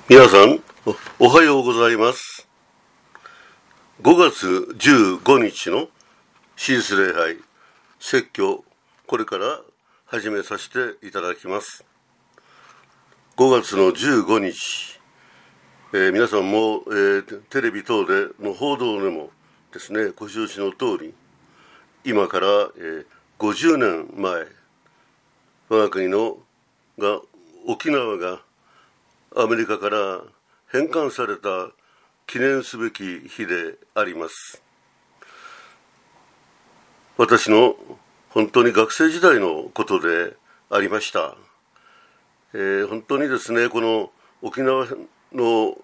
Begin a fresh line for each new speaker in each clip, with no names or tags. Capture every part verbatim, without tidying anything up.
皆さん お, おはようございます。ごがつじゅうごにちのシーズ礼拝説教、これから始めさせていただきます。ごがつのじゅうごにち、えー、皆さんも、えー、テレビ等での報道でもですね、ご承知の通り、今から、えー、ごじゅうねんまえ、我が国のが沖縄がアメリカから返還された記念すべき日であります。私の本当に学生時代のことでありました。えー、本当にですね、この沖縄の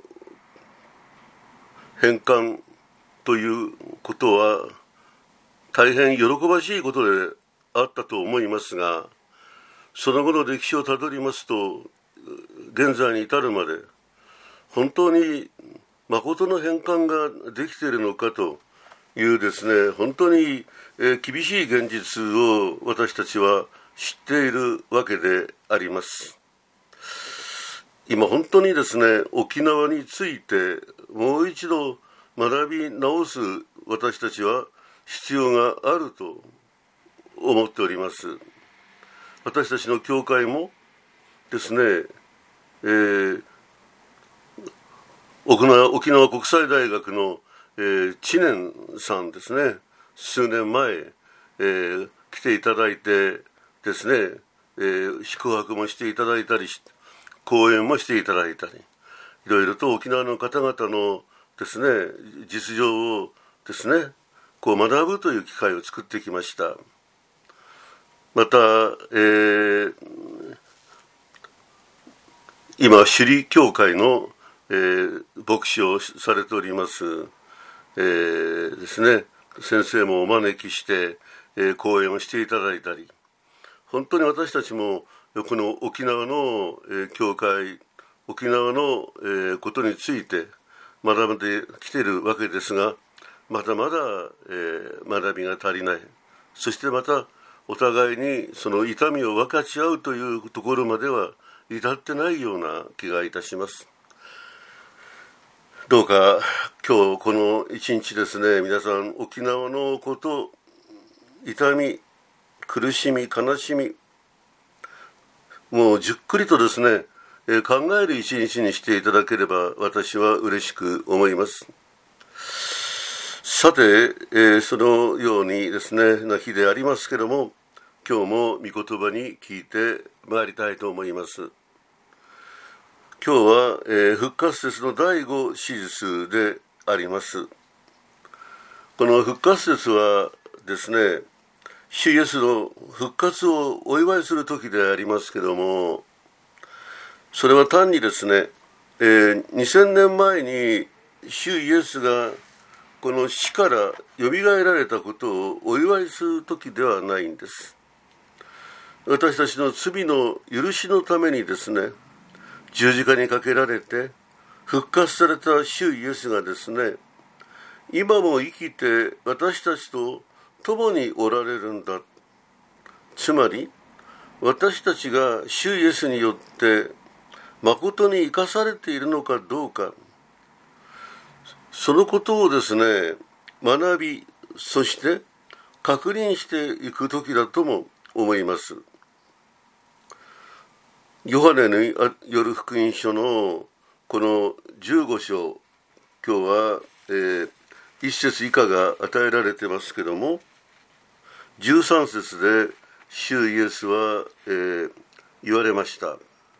返還ということは大変喜ばしいことであったと思いますが、その後の歴史をたどりますと、現在に至るまで本当に誠の返還ができているのかというですね、本当に厳しい現実を私たちは知っているわけであります。今本当にですね、沖縄についてもう一度学び直す私たちは必要があると思っております。私たちの教会もですね、えー、沖縄、沖縄国際大学の、えー、知念さんですね、数年前、えー、来ていただいてですね、えー、宿泊もしていただいたりし、講演もしていただいたり、いろいろと沖縄の方々のですね、実情をですね、こう学ぶという機会を作ってきました。また、えー、今首里教会の、えー、牧師をされております、えー、ですね、先生もお招きして、えー、講演をしていただいたり、本当に私たちもこの沖縄の、えー、教会、沖縄の、えー、ことについて学んできているわけですが、まだまだ、えー、学びが足りない。そしてまたお互いにその痛みを分かち合うというところまでは至ってないような気がいたします。どうか今日この一日ですね、皆さん沖縄のこと、痛み、苦しみ、悲しみ、もうじっくりとですね、えー、考える一日にしていただければ私は嬉しく思います。さて、えー、そのようにですね、な日でありますけども、今日も御言葉に聞いてまいりたいと思います。今日は、えー、復活節のだいご手術であります。この復活節はですね、主イエスの復活をお祝いする時でありますけども、それは単にですね、えー、にせんねんまえに主イエスがこの死からよみがえられたことをお祝いする時ではないんです。私たちの罪の許しのためにですね、十字架にかけられて復活された主イエスがですね、今も生きて私たちと共におられるんだ。つまり私たちが主イエスによって誠に生かされているのかどうか、そのことをですね、学び、そして確認していく時だとも思います。ヨハネによる福音書のこのじゅうごしょう、今日は、えー、いっせつ以下が与えられてますけども、じゅうさんせつで主イエスは、えー、言われました。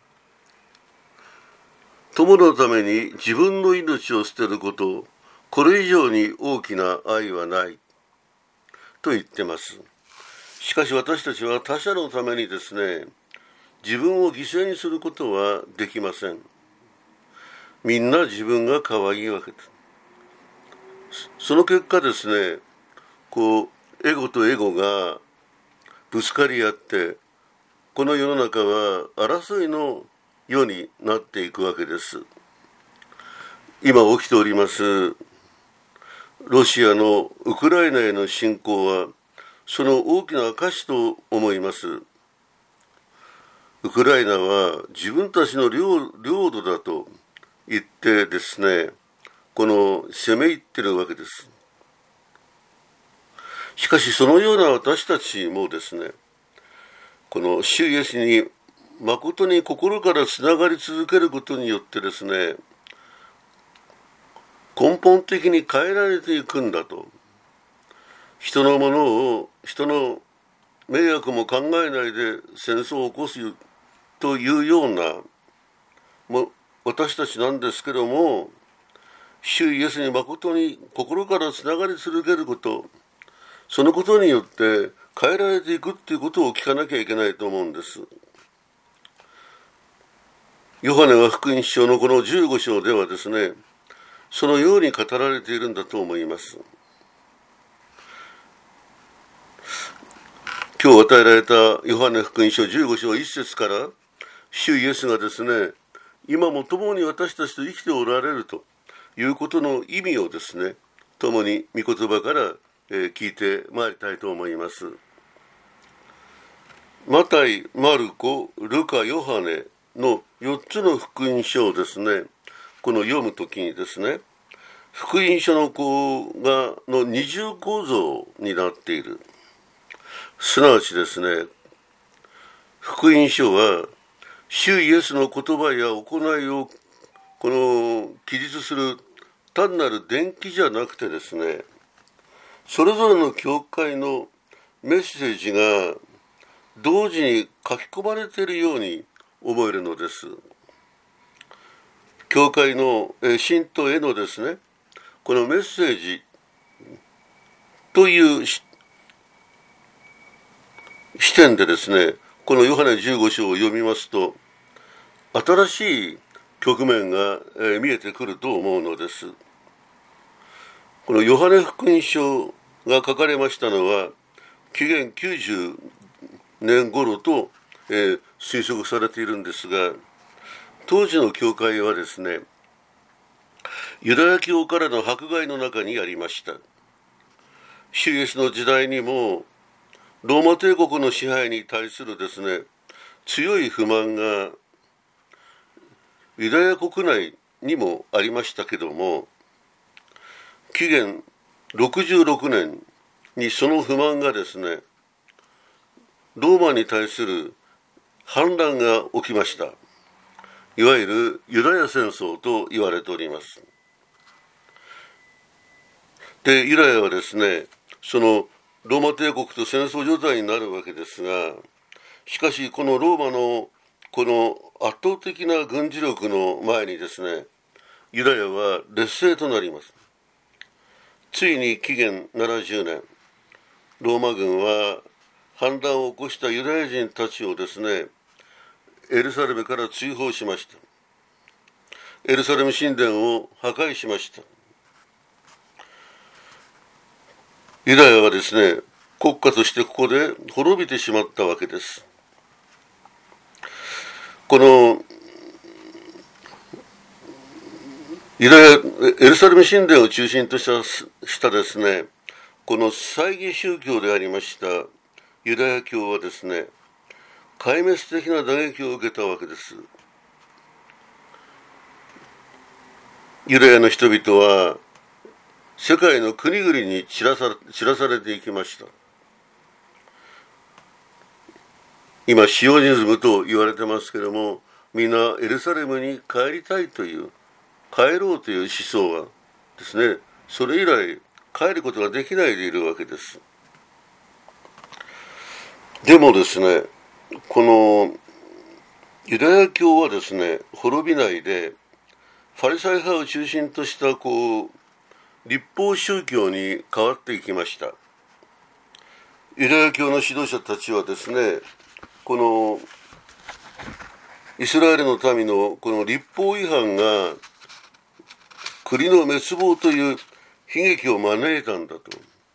友のために自分の命を捨てること、これ以上に大きな愛はないと言ってます。しかし私たちは他者のためにですね、自分を犠牲にすることはできません。みんな自分が可愛いわけです。その結果ですね、こうエゴとエゴがぶつかり合って、この世の中は争いの世になっていくわけです。今起きておりますロシアのウクライナへの侵攻はその大きな証と思います。ウクライナは自分たちの 領, 領土だと言ってですね、この攻め入ってるわけです。しかしそのような私たちもですね、この主イエスに誠に心からつながり続けることによってですね、根本的に変えられていくんだと。人のものを、人の迷惑も考えないで戦争を起こすというようなも私たちなんですけども、主イエスに誠に心からつながり続けること、そのことによって変えられていくっていうことを聞かなきゃいけないと思うんです。ヨハネは福音書のこのじゅうご章ではですね、そのように語られているんだと思います。今日与えられたヨハネ福音書じゅうご章いっ節から、主イエスがですね、今も共に私たちと生きておられるということの意味をですね、共に御言葉から聞いてまいりたいと思います。マタイ、マルコ、ルカ、ヨハネのよっつの福音書をですね、この読むときにですね、福音書のこうがの二重構造になっている。すなわちですね、福音書は主イエスの言葉や行いをこの記述する単なる伝記じゃなくてですね、それぞれの教会のメッセージが同時に書き込まれているように思えるのです。教会の信徒へのですね、このメッセージという視点でですね、このヨハネじゅうご章を読みますと、新しい局面が見えてくると思うのです。このヨハネ福音書が書かれましたのは、紀元きゅうじゅうねん頃と、えー、推測されているんですが、当時の教会はですね、ユダヤ教からの迫害の中にありました。主イエスの時代にも、ローマ帝国の支配に対するですね、強い不満がユダヤ国内にもありましたけども、紀元ろくじゅうろくねんにその不満がですね、ローマに対する反乱が起きました。いわゆるユダヤ戦争と言われております。で、ユダヤはですね、そのローマ帝国と戦争状態になるわけですが、しかしこのローマのこの圧倒的な軍事力の前にですね、ユダヤは劣勢となります。ついに紀元ななじゅうねん、ローマ軍は反乱を起こしたユダヤ人たちをですね、エルサレムから追放しました。エルサレム神殿を破壊しました。ユダヤはですね、国家としてここで滅びてしまったわけです。このユダヤ、エルサレム神殿を中心としたしたですね、この猜疑宗教でありましたユダヤ教はですね、壊滅的な打撃を受けたわけです。ユダヤの人々は世界の国々に散らさ、散らされていきました。今シオニズムと言われてますけれども、みんなエルサレムに帰りたいという、帰ろうという思想はですね、それ以来帰ることができないでいるわけです。でもですね、このユダヤ教はですね、滅びないでファリサイ派を中心としたこう立法宗教に変わっていきました。ユダヤ教の指導者たちはですね、このイスラエルの民のこの立法違反が国の滅亡という悲劇を招いたんだと。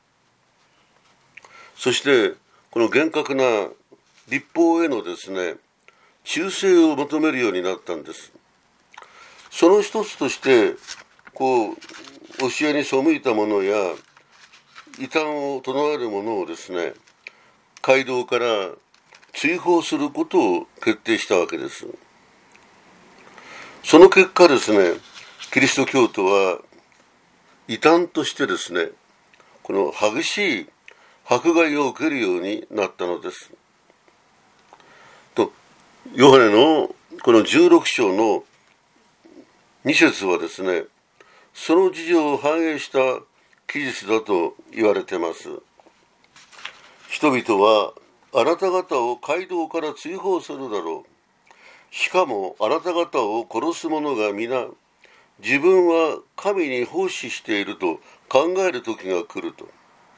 そしてこの厳格な立法へのですね、忠誠を求めるようになったんです。その一つとしてこう教えに背いたものや異端を唱えるものをですね、街道から追放することを決定したわけです。 その結果ですね、キリスト教徒は異端としてですね、この激しい迫害を受けるようになったのです。と、ヨハネのこのじゅうろく章のに節はですね、その事情を反映した記述だと言われています。人々はあなた方を街道から追放するだろう。しかもあなた方を殺す者が皆、自分は神に奉仕していると考える時が来ると。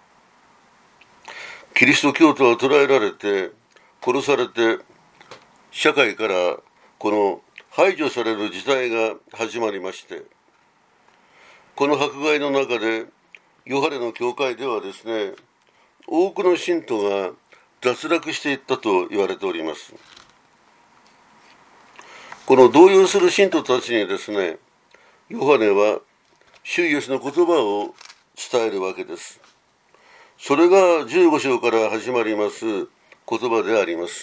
キリスト教徒は捕らえられて、殺されて、社会からこの排除される時代が始まりまして、この迫害の中で、ヨハネの教会ではですね、多くの信徒が脱落していったと言われております。この動揺する信徒たちにですね、ヨハネは主イエスの言葉を伝えるわけです。それがじゅうご章から始まります言葉であります。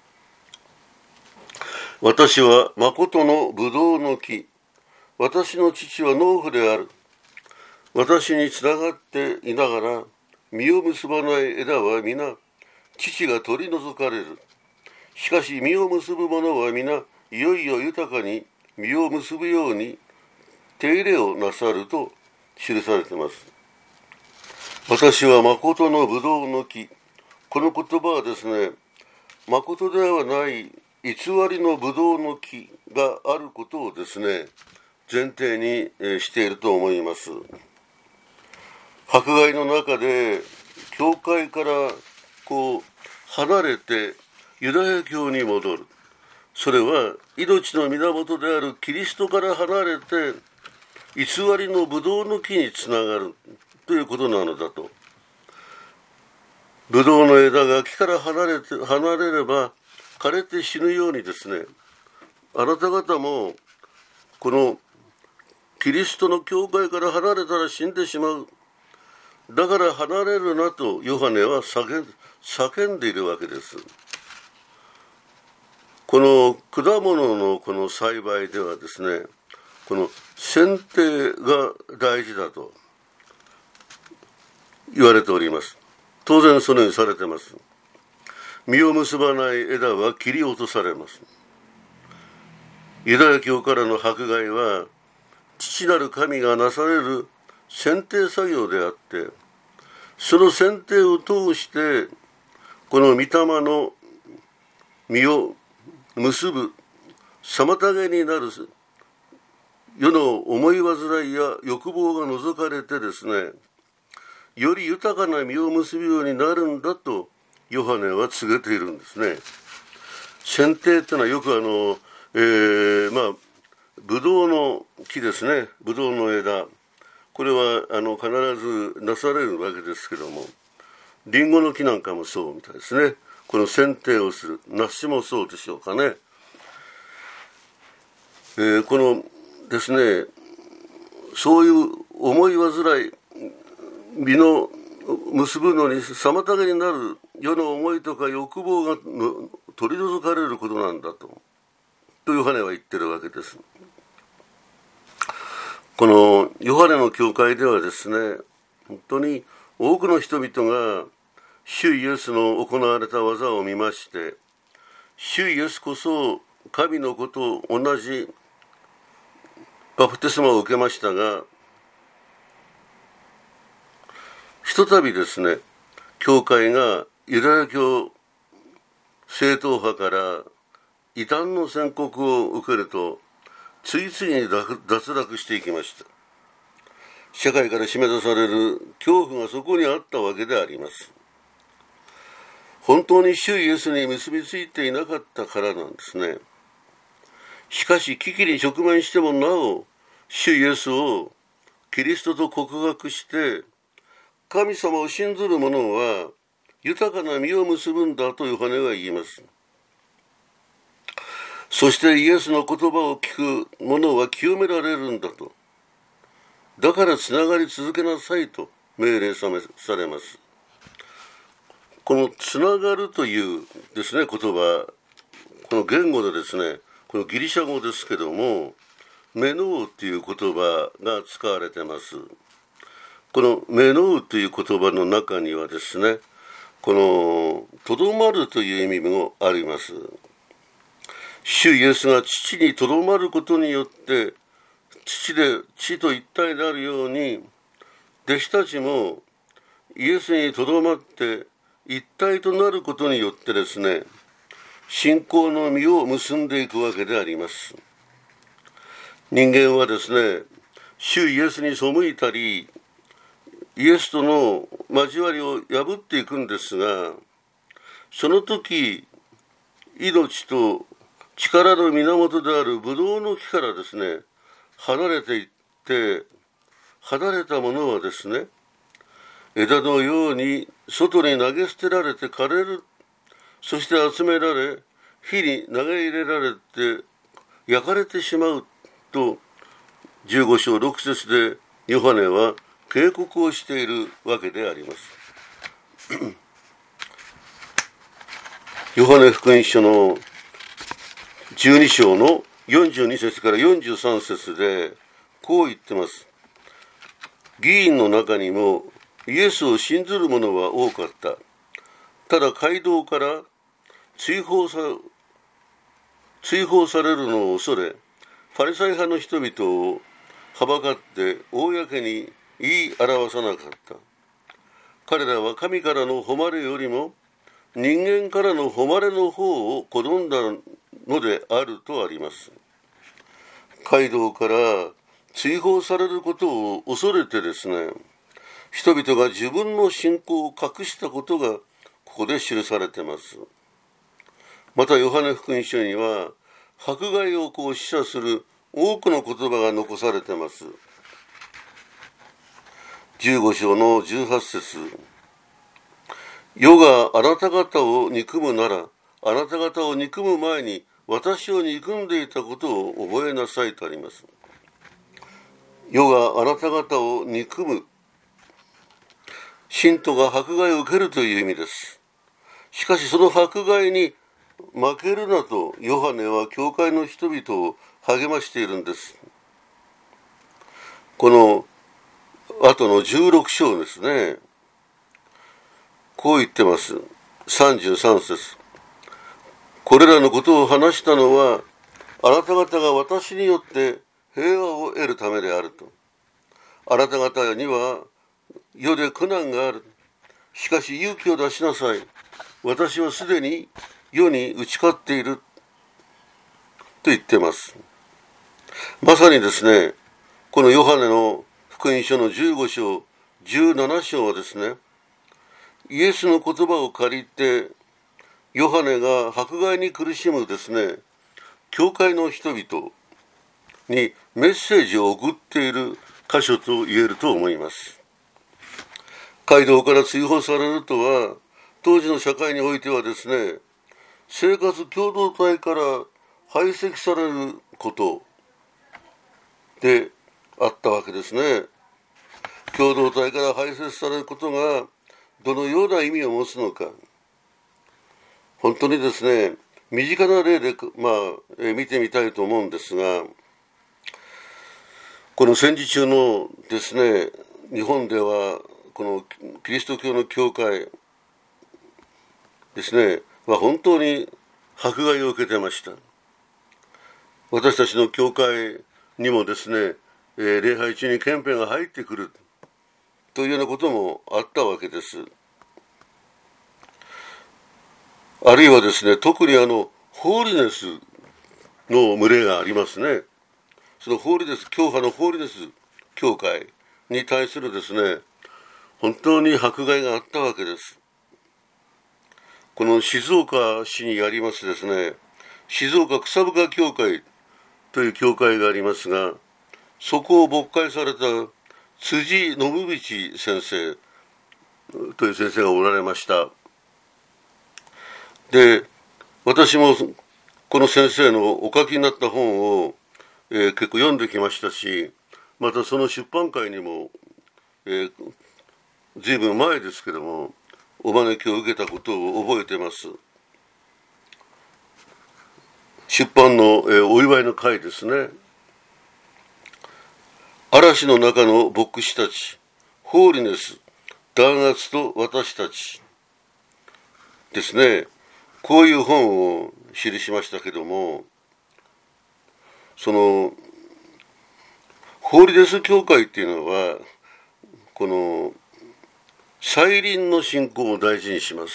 私は誠のブドウの木、私の父は農夫である。私につながっていながら実を結ばない枝は皆父が取り除かれる。しかし実を結ぶ者は皆いよいよ豊かに実を結ぶように手入れをなさると記されています。私は誠のブドウの木。この言葉はですね、誠ではない偽りのブドウの木があることをですね、前提にしていると思います。迫害の中で教会からこう離れてユダヤ教に戻る。それは命の源であるキリストから離れて偽りのブドウの木につながるということなのだと。ブドウの枝が木から離れて離れれば枯れて死ぬようにですね、あなた方もこのキリストの教会から離れたら死んでしまう。だから離れるなとヨハネは叫ん、叫んでいるわけです。この果物のこの栽培ではですね、この剪定が大事だと言われております。当然そのようにされています。実を結ばない枝は切り落とされます。ユダヤ教からの迫害は父なる神がなされる剪定作業であって、その剪定を通してこの御霊の実を結ぶ妨げになる世の思い煩いや欲望が除かれてですね、より豊かな実を結ぶようになるんだとヨハネは告げているんですね。剪定っていうのはよくあの、えー、まあブドウの木ですね、ブドウの枝、これはあの必ずなされるわけですけども、リンゴの木なんかもそうみたいですね。この剪定をする、梨もそうでしょうかね。えー、このですね、そういう思い煩い、実の結ぶのに妨げになる世の思いとか欲望が取り除かれることなんだと、とヨハネは言ってるわけです。このヨハネの教会ではですね、本当に多くの人々が主イエスの行われた技を見まして、主イエスこそ神の子と同じバプテスマを受けましたが、ひとたびですね、教会がユダヤ教正統派から異端の宣告を受けると、次々に脱落していきました。社会から締め出される恐怖がそこにあったわけであります。本当に主イエスに結びついていなかったからなんですね。しかし危機に直面してもなお、主イエスをキリストと告白して神様を信ずる者は豊かな実を結ぶんだとヨハネは言います。そしてイエスの言葉を聞く者は清められるんだと。だからつながり続けなさいと命令されます。このつながるというですね、言葉、この言語でですね、 このギリシャ語ですけども、メノウという言葉が使われています。このメノウという言葉の中にはですね、このとどまるという意味もあります。主イエスが父にとどまることによって父で父と一体であるように、弟子たちもイエスにとどまって一体となることによってですね、信仰の実を結んでいくわけであります。人間はですね、主イエスに背いたり、イエスとの交わりを破っていくんですが、その時、命と力の源であるブドウの木からですね、離れていって、離れたものはですね、枝のように外に投げ捨てられて枯れる。そして集められ、火に投げ入れられて焼かれてしまうと、じゅうご章ろく節でヨハネは警告をしているわけであります。ヨハネ福音書のじゅうに章のよんじゅうに節からよんじゅうさん節でこう言ってます。議員の中にもイエスを信ずる者は多かった。ただ街道から追放さ、追放されるのを恐れ、ファリサイ派の人々をはばかって公に言い表さなかった。彼らは神からの誉れよりも人間からの誉れの方を好んだのであるとあります。街道から追放されることを恐れてですね、人々が自分の信仰を隠したことがここで記されています。またヨハネ福音書には迫害をこう示唆する多くの言葉が残されています。じゅうご章のじゅうはち節。世があなた方を憎むなら、あなた方を憎む前に私を憎んでいたことを覚えなさいとあります。世があなた方を憎む。信徒が迫害を受けるという意味です。しかしその迫害に負けるなとヨハネは教会の人々を励ましているんです。この後のじゅうろく章ですね。こう言ってます。さんじゅうさん節。これらのことを話したのはあなた方が私によって平和を得るためであると。あなた方には世で苦難がある。しかし勇気を出しなさい。私はすでに世に打ち勝っていると言ってます。まさにですね、このヨハネの福音書のじゅうご章、じゅうなな章はですね、イエスの言葉を借りてヨハネが迫害に苦しむですね、教会の人々にメッセージを送っている箇所と言えると思います。街道から追放されるとは、当時の社会においてはですね、生活共同体から排斥されることであったわけですね。共同体から排斥されることがどのような意味を持つのか、本当にですね、身近な例で、まあえー、見てみたいと思うんですが、この戦時中のですね、日本ではこのキリスト教の教会ですねは本当に迫害を受けてました。私たちの教会にもですね、えー、礼拝中に憲兵が入ってくるというようなこともあったわけです。あるいはですね、特にあのホーリネスの群れがありますね。そのホーリネス、教派のホーリネス教会に対するですね、本当に迫害があったわけです。この静岡市にありますですね、静岡草深教会という教会がありますが、そこを牧会された辻信道先生という先生がおられました。で、私もこの先生のお書きになった本を、えー、結構読んできましたし、またその出版会にも、えー、随分前ですけどもお招きを受けたことを覚えています。 出版の、えー、お祝いの会ですね。嵐の中の牧師たち、ホーリネス、弾圧と私たちですね。こういう本を記しましたけども、そのホーリネス教会っていうのはこの再臨の信仰を大事にします。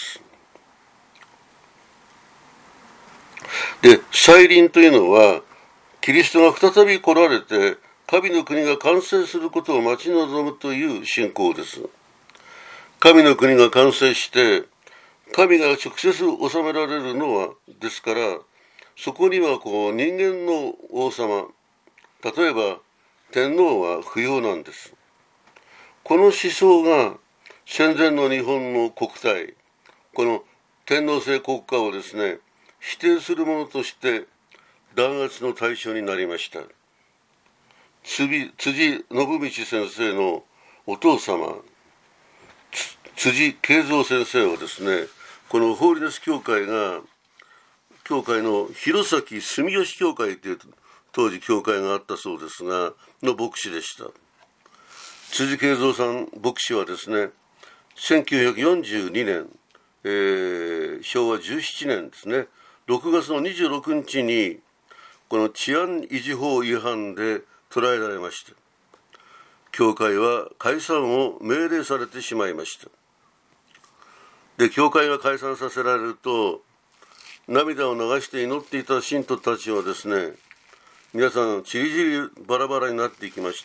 で、再臨というのはキリストが再び来られて神の国が完成することを待ち望むという信仰です。神の国が完成して神が直接治められるのはですから、そこにはこう人間の王様、例えば天皇は不要なんです。この思想が戦前の日本の国体、この天皇制国家をですね、否定するものとして弾圧の対象になりました。辻信道先生のお父様、辻慶三先生はですね、このホーリネス教会が、教会の弘前住吉教会という当時教会があったそうですが、の牧師でした。辻慶三さん牧師はですね、せんきゅうひゃくよんじゅうにねん、えー、しょうわじゅうななねんですね、ろくがつのにじゅうろくにちにこの治安維持法違反で捕らえられました。教会は解散を命令されてしまいました。で、教会が解散させられると、涙を流して祈っていた信徒たちはですね、皆さんちりぢりバラバラになっていきました。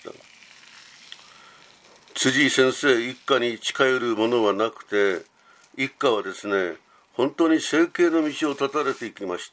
辻先生一家に近寄るものはなくて、一家はですね、本当に生計の道を断たれていきました。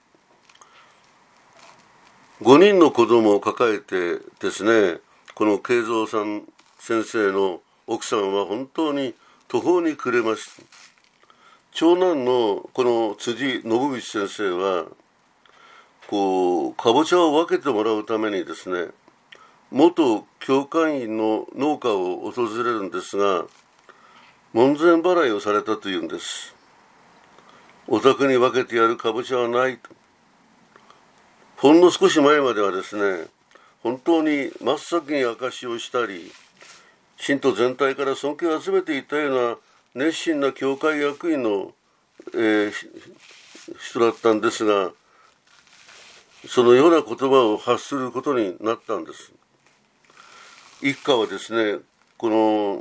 ごにんの子供を抱えてですね、この慶三さん先生の奥さんは本当に途方に暮れました。長男のこの辻信道先生はこうかぼちゃを分けてもらうためにですね、元教会員の農家を訪れるんですが、門前払いをされたというんです。お宅に分けてやるかぼちゃはないと。ほんの少し前まではですね、本当に真っ先に証しをしたり、信徒全体から尊敬を集めていたような熱心な教会役員の、えー、人だったんですが、そのような言葉を発することになったんです。一家はですね、この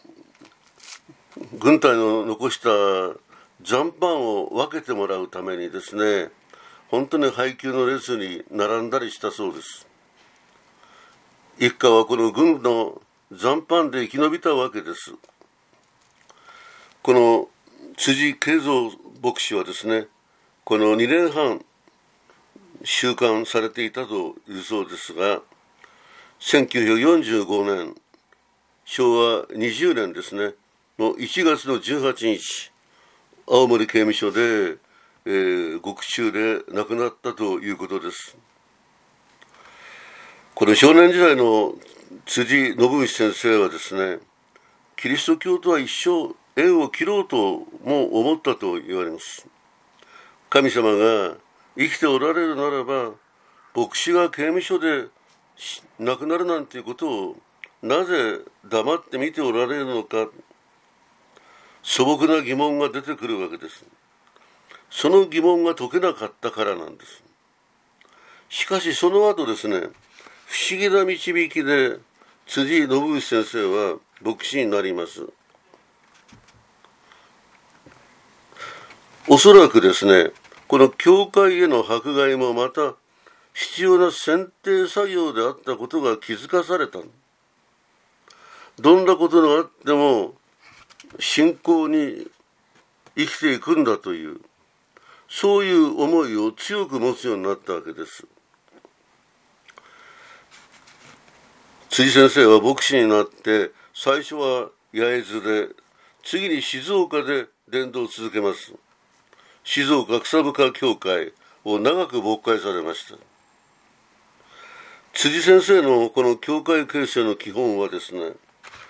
軍隊の残した残飯を分けてもらうためにですね、本当に配給の列に並んだりしたそうです。一家はこの軍の残飯で生き延びたわけです。この辻慶三牧師はですね、このにねんはん収監されていたというそうですが、せんきゅうひゃくよんじゅうごねん、しょうわにじゅうねんですねのいちがつのじゅうはちにち、青森刑務所で、えー、獄中で亡くなったということです。この少年時代の辻信道先生はですね、キリスト教とは一生縁を切ろうとも思ったと言われます。神様が生きておられるならば、牧師が刑務所で亡くなるなんていうことをなぜ黙って見ておられるのか、素朴な疑問が出てくるわけです。その疑問が解けなかったからなんです。しかしその後ですね、不思議な導きで辻信道先生は牧師になります。おそらくですね、この教会への迫害もまた必要な選定作業であったことが気づかされた。どんなことがあっても信仰に生きていくんだという、そういう思いを強く持つようになったわけです。辻先生は牧師になって、最初は焼津で、次に静岡で伝道を続けます。静岡草深教会を長く牧会されました。辻先生のこの教会形成の基本はですね、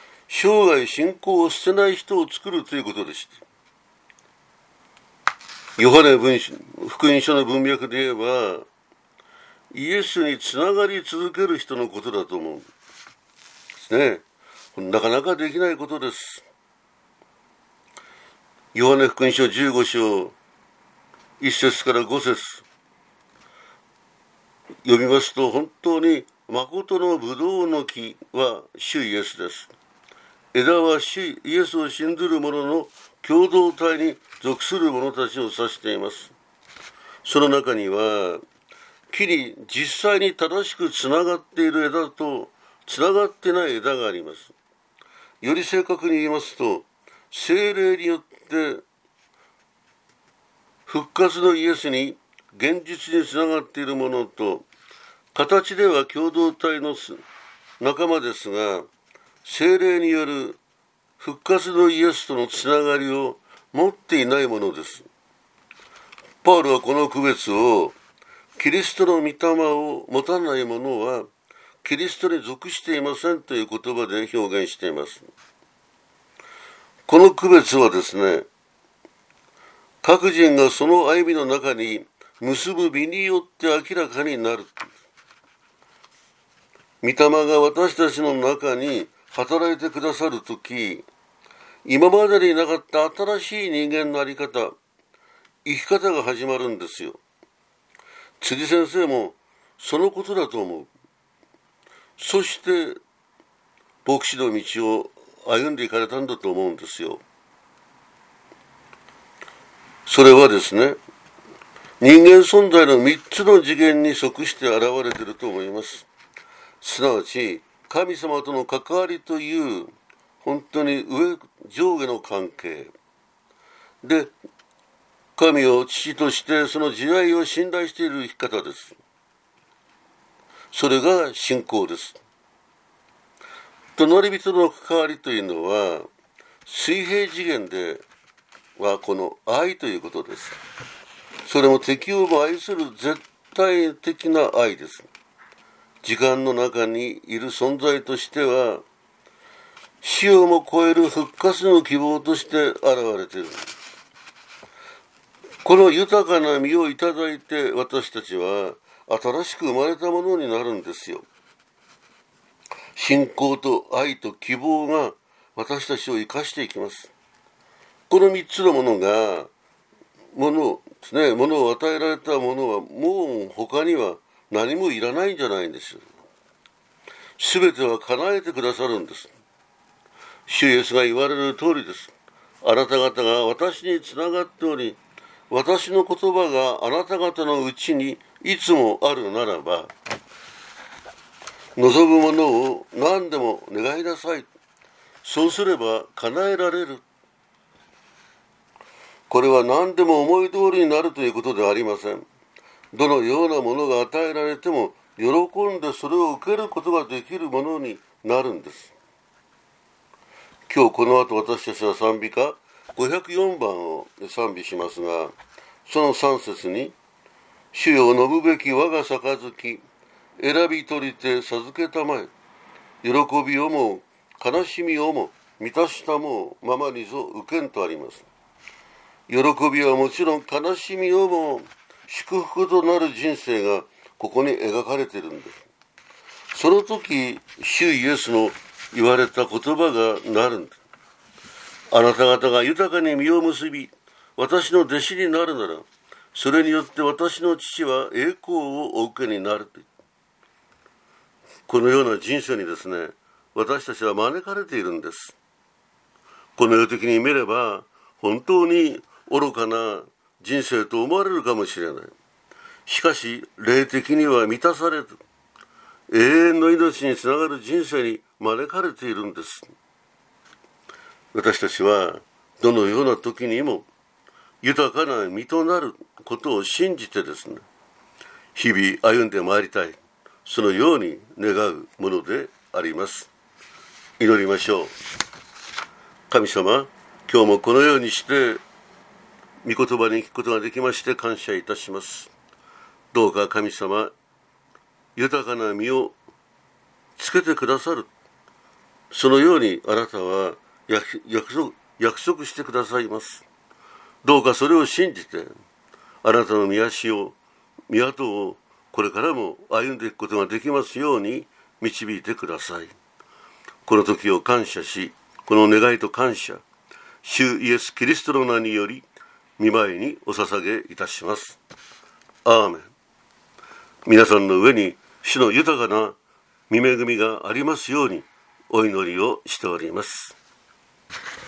生涯信仰を捨てない人を作るということでした。 ヨハネ文福音書の文脈で言えば、イエスにつながり続ける人のことだと思うんですね。なかなかできないことです。ヨハネ福音書じゅうご章いっ節からご節読みますと、本当に誠のブドウの木は主イエスです。枝は主イエスを信ずる者の共同体に属する者たちを指しています。その中には木に実際に正しくつながっている枝とつながってない枝があります。より正確に言いますと、聖霊によって復活のイエスに現実につながっているものと、形では共同体の仲間ですが、聖霊による復活のイエスとのつながりを持っていないものです。パウロはこの区別を、キリストの御霊を持たない者はキリストに属していませんという言葉で表現しています。この区別はですね、各人がその歩みの中に結ぶ実によって明らかになる。御霊が私たちの中に働いてくださるとき、今までになかった新しい人間の在り方、生き方が始まるんですよ。辻先生もそのことだと思う。そして牧師の道を歩んでいかれたんだと思うんですよ。それはですね、人間存在の三つの次元に即して現れていると思います。すなわち神様との関わりという本当に上上下の関係で、神を父としてその慈愛を信頼している生き方です。それが信仰です。隣人の関わりというのは水平次元ではこの愛ということです。それも敵をも愛する絶対的な愛です。時間の中にいる存在としては死をも超える復活の希望として現れている。この豊かな実をいただいて私たちは新しく生まれたものになるんですよ。信仰と愛と希望が私たちを生かしていきます。この三つのものがものですね、ものを与えられたものはもう他には何もいらないんじゃないんですよ。すべては叶えてくださるんです。主イエスが言われる通りです。あなた方が私につながっており、私の言葉があなた方のうちにいつもあるならば、望むものを何でも願いなさい。そうすれば叶えられる。これは何でも思い通りになるということではありません。どのようなものが与えられても喜んでそれを受けることができるものになるんです。今日この後私たちは賛美歌ごひゃくよんばんを賛美しますが、そのさん節に、主よ飲むべき我が杯、選び取りて授けたまえ、喜びをも悲しみをも満たしたもままにぞ受けんとあります。喜びはもちろん悲しみをも祝福となる人生がここに描かれているんです。その時、主イエスの言われた言葉がなるんです。あなた方が豊かに実を結び、私の弟子になるなら、それによって私の父は栄光をお受けになると。このような人生にですね、私たちは招かれているんです。この世的に見れば、本当に愚かな人生と思われるかもしれない。しかし、霊的には満たされる、永遠の命につながる人生に招かれているんです。私たちはどのような時にも豊かな実となることを信じてですね、日々歩んでまいりたい、そのように願うものであります。祈りましょう。神様、今日もこのようにして御言葉に聞くことができまして感謝いたします。どうか神様、豊かな実をつけてくださる、そのようにあなたは約束、約束してくださいます。どうかそれを信じてあなたの御足を御跡をこれからも歩んでいくことができますように導いてください。この時を感謝し、この願いと感謝、主イエス・キリストの名により御前にお捧げいたします。アーメン。皆さんの上に主の豊かな御恵みがありますようにお祈りをしております。